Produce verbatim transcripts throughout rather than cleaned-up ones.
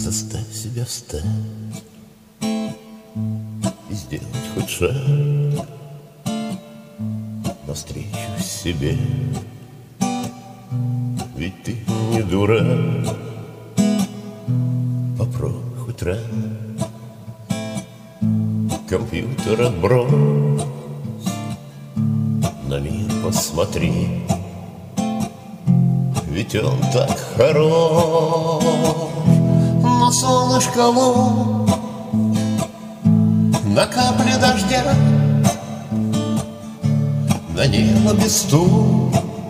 Заставь себя встать и сделать хоть шаг навстречу себе. Ведь ты не дурак, попробуй хоть раз компьютер отбрось, на мир посмотри. Ведь он так хорош, но солнышко луч на капле дождя, на небо без туч.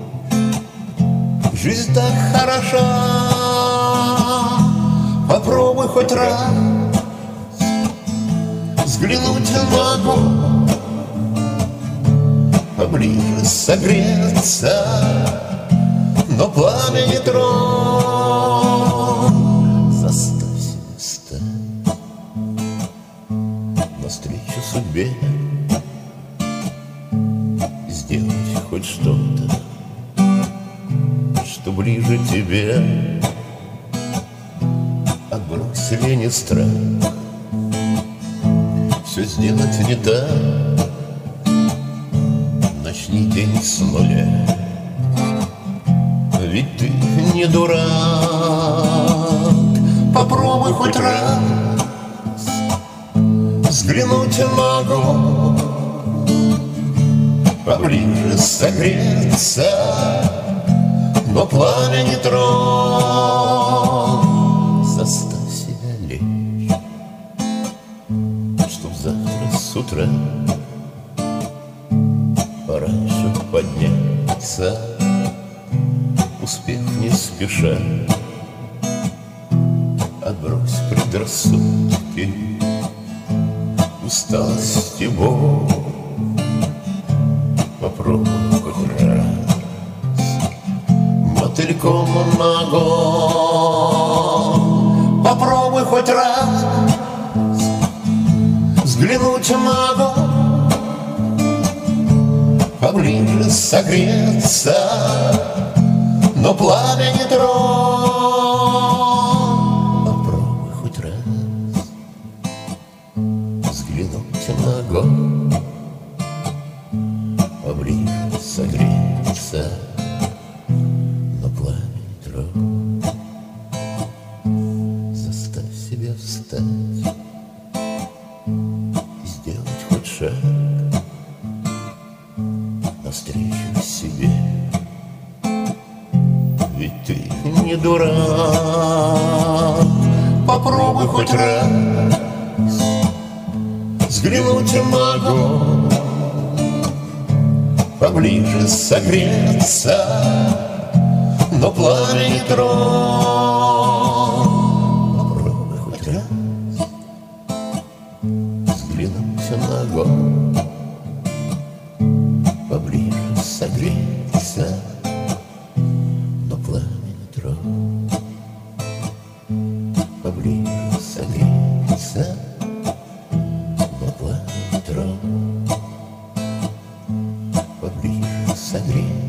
Жизнь так хороша, попробуй хоть раз взглянуть на огонь, поближе согреться, но пламя не тронь. Заставь себя встать навстречу судьбе и сделать хоть что-то, что ближе тебе. Отбрось лень и страх, все сделать не так. Начни день с нуля, ведь ты не дурак. Попробуй хоть раз взглянуть на огонь, поближе согреться, но пламя не тронь. Заставь себя лечь, чтоб завтра с утра пораньше подняться, успех не спеша. Отбрось предрассудки, усталость и боль. Попробуй хоть раз мотыльком на огонь. Попробуй хоть раз взглянуть на огонь, поближе согреться, но пламя не тронь. Попробуй хоть раз взглянуть на огонь, поближе согреться, но пламя не тронь. Заставь себя встать и сделать хоть шаг навстречу себе. Ведь ты не дурак. Попробуй хоть раз взглянуть на огонь, поближе согреться, но пламя не тронь. Попробуй хоть раз взглянуть на огонь, поближе согреться, но пламя не тронь. Поближе согреться, но пламя не тронь. Поближе согреться.